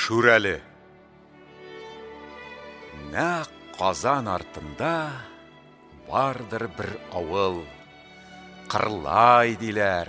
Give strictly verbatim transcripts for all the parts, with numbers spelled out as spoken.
Шүрәле. Нәқ Қазан артында бардыр бір ауыл. Қырлай диләр.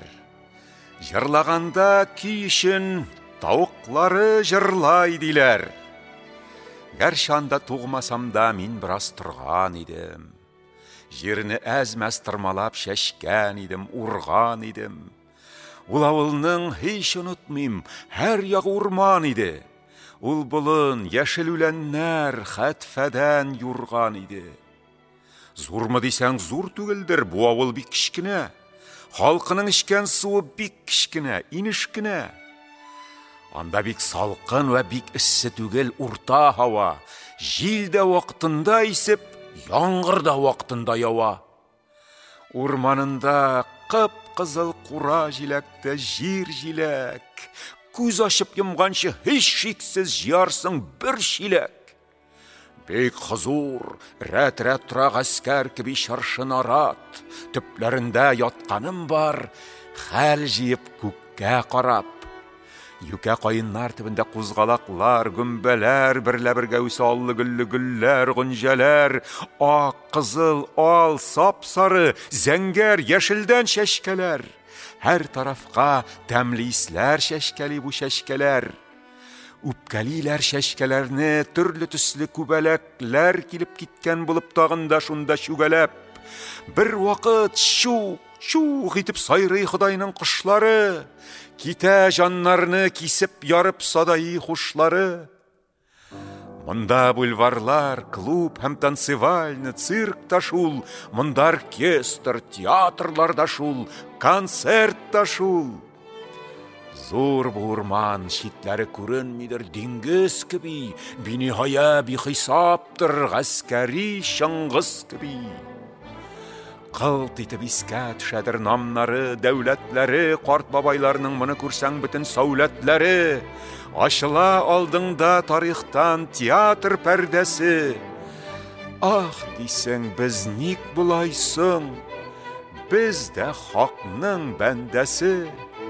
Жырлағанда күйшін тауықлары жырлай диләр. Гәршанда туғмасамда мин біраз тұрған едім. Жеріні әзмәс тырмалап шәшкән едім, урған едім. Ул ауылның һич ұнытмим, һәр яғы урман еді. Ул бұлын яшіл үләннәр хәтфәдән юрған еді. Зурмы десәң зур түгілдір, бу ауыл бик кішкіне. Халқының ішкен суы бик кішкіне, инішкіне. Анда бик салқын вә бик іссі түгел урта хава. Жилдә вақтында исеп, яңғырда вақтында ява. Урманында қып-қызыл қура жиләкті жир жиләк. Күз ашып йымғаншы һич шиксіз жиярсың бір шиләк. Бек хызур, рәт-рәт тұра ғаскәр кеби шаршын арат. Төпләрендә ятканым бар, хәл жиып күккә қарап. Юкә қайыннар түбендә кузгалаклар, гөмбәләр, берлә-бергә үсә аллы-гөлле гөлләр, гөнҗәләр, ак, кызыл, ал, сап-сары, зәңгәр, яшелдән шәшкәләр. Һәр тарафка тәмле исләр шәшкәли бу шәшкәләр. Үпкәлиләр шәшкәләрне, төрле төсле күбәләкләр килеп киткән булып тагында шунда шүгәләп. Бер вакыт шук, шук итеп сайрый Худайның кошлары. Китә жаннарны кисеп ярып садаи хушлары. Монда бульварлар, клуб һәм танцевальны, цирк та шул, монда оркестр, театрлар да шул, концерт та шул. Зур бу урман, читләре күренмидер диңгез кеби, биниһая бихисаптыр гаскәри Шыңгыз кеби. Кылт итеп искә төшәдер намнары, дәүләтләре, карт бабайларның моны күрсәң бөтен сәүләтләре. Ачыла алдыңда тарихтан театр пәрдәсе. Ах, дисәң без ник булайсың? Без дә хакның бәндәсе.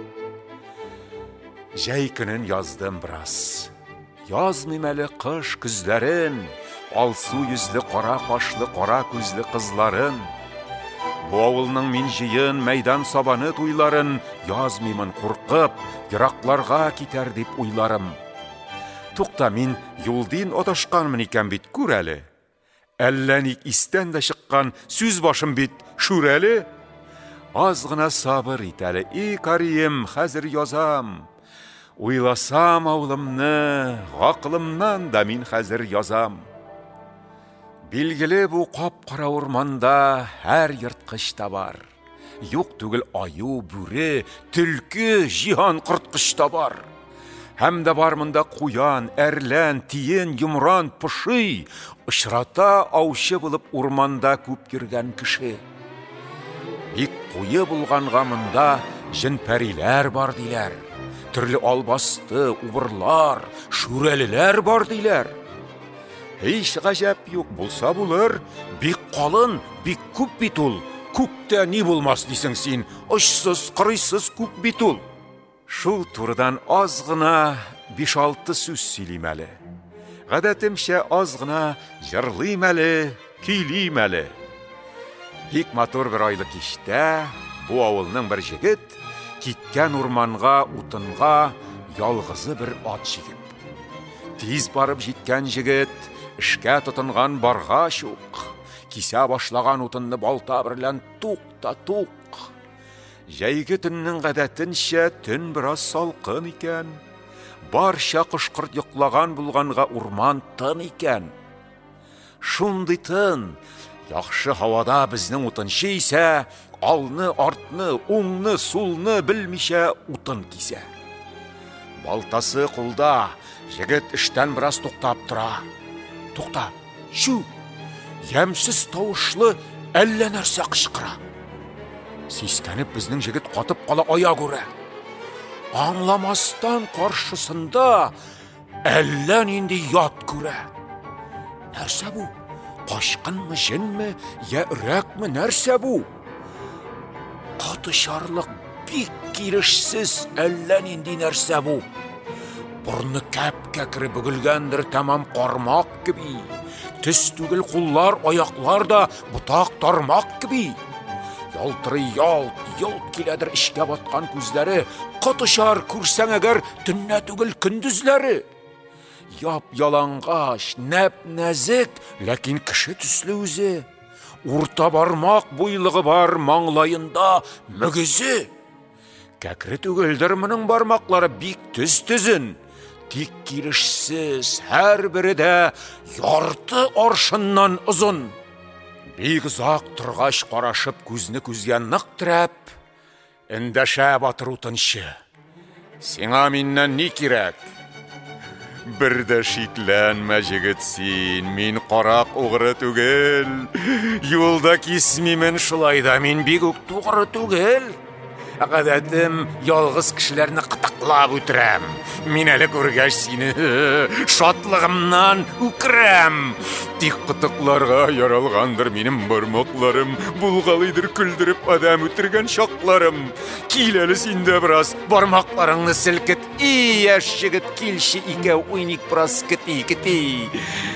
Җәй көнен яздым біраз. Язмыйм әле кыш күзләрен, алсу йөзле кара кашлы кара күзле кызларын. Бу авылның мин җыен мәйдан сабаны туйларын язмыймын куркып, еракларга китәр дип уйларым. Тукта, мин юлдин адашканмын икән бит, күр әле. Әллә ник истән дә чыккан сүз башым бит, Шүрәле. Аз гына сабыр ит әле, и карием, хәзер язам. Уйласам авылымны, гақлымнан да мин хәзер язам. Билгеле бу кап-кара урманда һәр йырткыч та бар. Юк түгел аю, бүре, төлке, җиһан кырткыч та бар. Һәм дә бар монда куян, әрлән, тиен, йомран, пышый, очрата аучы булып урманда күп йөргән кеше. Бик куе булганга монда җен-пәриләр бар диләр. Төрле албасты, убырлар, шүрәлеләр бар диләр. Һич гаҗәп юк, булса булыр, бик калын, бик күп бит ул. Күктә ни булмас дисең син, очсыз, кырыйсыз күк бит ул. Шул турыдан аз гына биш-алты сүз сөйлим әле. Гадәтемчә аз гына җырлыйм әле, көйлим әле. Бик матур бер айлы кичтә бу авылның бер җегет киткән урманга, утынга ялгызы бер ат җигеп. Тиз барып җиткән җегет эшкә тотынган барға шук. Кисә башлаган утынны балта берлән тук-та-тук. Җәйге төннең гадәтенчә төн бераз салкын икән. Барча кош-корт йоклаган булганга урман тын икән. Шундый тын, яхшы һавада безнең утынчы исә, алны, артны, уңны, сулны белмичә утын кисә. Балтасы кулда, җегет эштән бераз туктап тора. Тукта, шу, ямсыз тавышлы әллә нәрсә кычкыра. Сискәнеп безнең җегет катып кала аяк үрә. Аңламастан каршысында әллә нинди ят күрә. Нәрсә бу? Кашкынмы, җенме, я өрәкме, нәрсә бу? Катышарлык бик кирешсез әллә нинди нәрсә бу. Burnu kep-kekri bugülgendir tamam qarmaq gibi. Tüs tügül qullar, ayaqlar da butaq tarmaq gibi. Yaltırı yalt, yalt kiledir işke batkan күзләре, qatışar күрсәң әгәр tünne tügül kündüzləri. Yap yalangаш, nəp nəzik, lakin kişi tüslü üzü. Urta barmaq buylығы бар mаңлайында mügüzü. Kəkri tügüldür мұның barmaqları bik tüz-tüzün. Тик килешсіз, hər biri də ярты аршыннан ұзын. Бик ұзақ тұрғаш қарашып күзні күзге нық тірәп, індәшә батыр утыншы. Сиңа миннән ни кирәк? Бір дә шикләнмә җегет син, мин қарақ угры түгел. Юлда кисмимен шулай да мин бик үк тугры түгел. Гадәтем ялгыз кешеләрне кытыклап үтерәм. Мин әле күргәч сине шатлыгымнан үкерәм. Тик кытыкларга яралгандыр минем бармакларым, булгалыйдыр күлдереп адам үтергән шакларым. Кил әле син дә бераз бармакларыңны селкет. И яшь җегет, килче икәү уйник бераз кити-кити.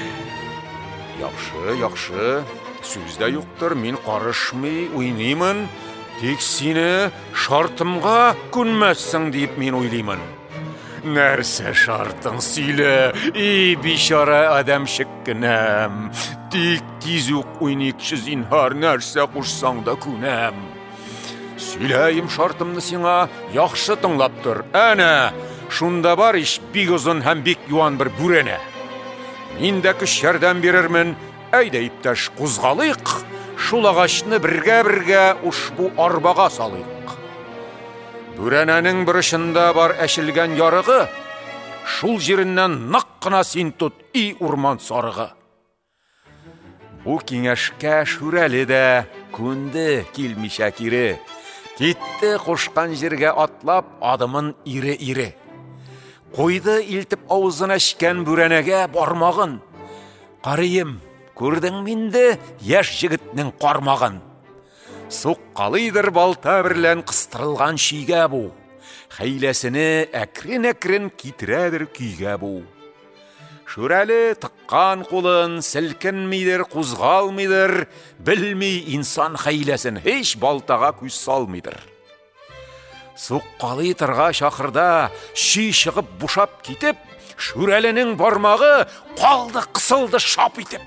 Яхшы, яхшы. Сүз дә юктыр, мин карышмый уйныймын. Тик сине шартымга күнмәссең дип мин уйлыймын. Нәрсә шартың сөйлә, и бичара адамчык кенәм. Тик тиз үк уйникчы зинһар, нәрсә кушсаң да күнәм. Сөйләйем шартымны сиңа, яхшы тыңлап тор. Әнә, шунда бар иш бик озын һәм бик юан бер бүрәнә. Мин дә көч ярдәм бирермен, әйдә иптәш кузгалыйк. Шул агачны бергә-бергә ушбу арбага салыйк. Бүрәнәнең бұрышында бар әшелгән ярыгы, шул җиреннән нык кына син тот, и урман сарыгы. Бу киңәшкә Шүрәле дә күнде килмичә кире. Китте кушкан җиргә атлап адымын ире-ире. Койды илтеп авызын әчкән бүрәнәгә бармагын. Карыем, күрдең минде яшь җегетнең кармагын. Суққалыйдыр балта берлән кыстырылган шигә бу. Хәйләсене әкрен-әкрен китерәдер көйгә бу. Шүрәле тыккан кулын селкенмидер, кузгалмыйдыр, белми инсан хәйләсен, һич балтага күз салмыйдыр. Суққалый торгач ахырда ши чыгып бушап китеп, Шүрәленең бармагы калды кысылды шап итеп.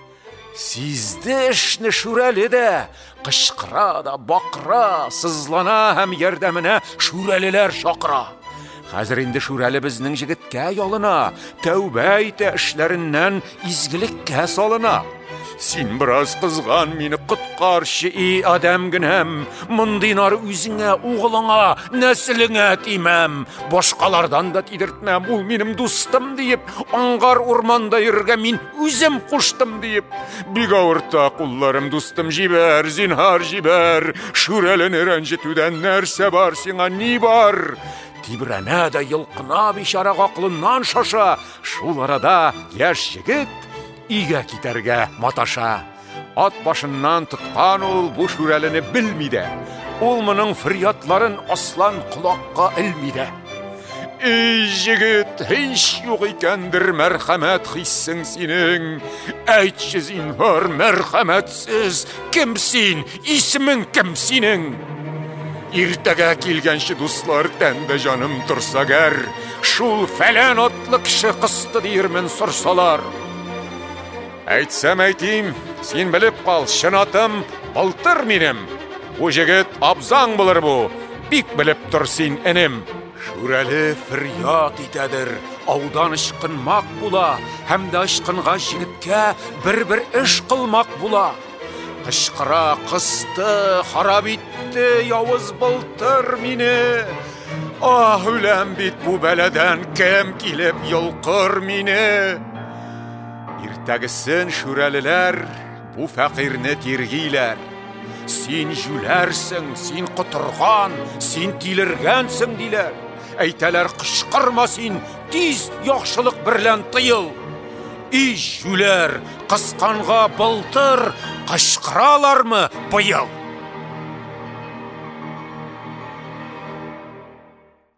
Сизде эшне Шүрәле дә, кычкыра да бакыра, сызлана һәм ярдәменә Шүрәлеләр чакыра. Хәзер инде Шүрәле безнең җегеткә ялына, тәүбә итә, эшләреннән изгелеккә салына. Син бераз кызган мине коткарчы, и адам генәм, мондый нар үзеңә, угылыңа, нәселеңә тимәм. Башкалардан да тидертмәм, ул минем дустым диеп, аңгар урманда йөрергә мин үзем куштым диеп. Бик авырта кулларым, дустым, җибәр, зинһар җибәр. Шүрәлене рәнҗетүдән нәрсә бар сиңа, ни бар? Тибрәнә дә йылкына, бичара аклыннан шаша. Шул арада яшь җегет игә китәргә маташа. Ат башыннан тоткан ул бу Шүрәлене белми дә. Ул моның фирятларын аслан колакка элми дә. Эй җегет, һич юк икәндер мәрхәмәт хиссең синең. Әйтче зинһар, мәрхәмәтсез кем син? Исемең кем синең? Иртәгә килгәнче дуслар, тәндә җаным торса гәр, шул фәлән атлы кеше кысты диермен сорсалар. Әйтсәм әйтим, син белеп кал, чынатым былтыр минем. Бу җегет абзаң булыр бу, бик белеп тор син энем. Шүрәле фирят итәдер, аудан ычкынмак була, һәм дә ычкынга җегеткә бер-бер эш кылмак була. Кычкыра, кысты, харап итте явыз былтыр мине. Ах, үләм бит бу бәләдән, кем килеп йолкыр мине? Иртәгесен Шүрәлеләр бу фәкыйрне тиргиләр. Син жүләрсең, син котырган, син тилергәнсең диләр. Әйтәләр, кычкырма син, тиз яхшылык берлән тыел. И жүләр, кысканга былтыр, кычкыралармы быел?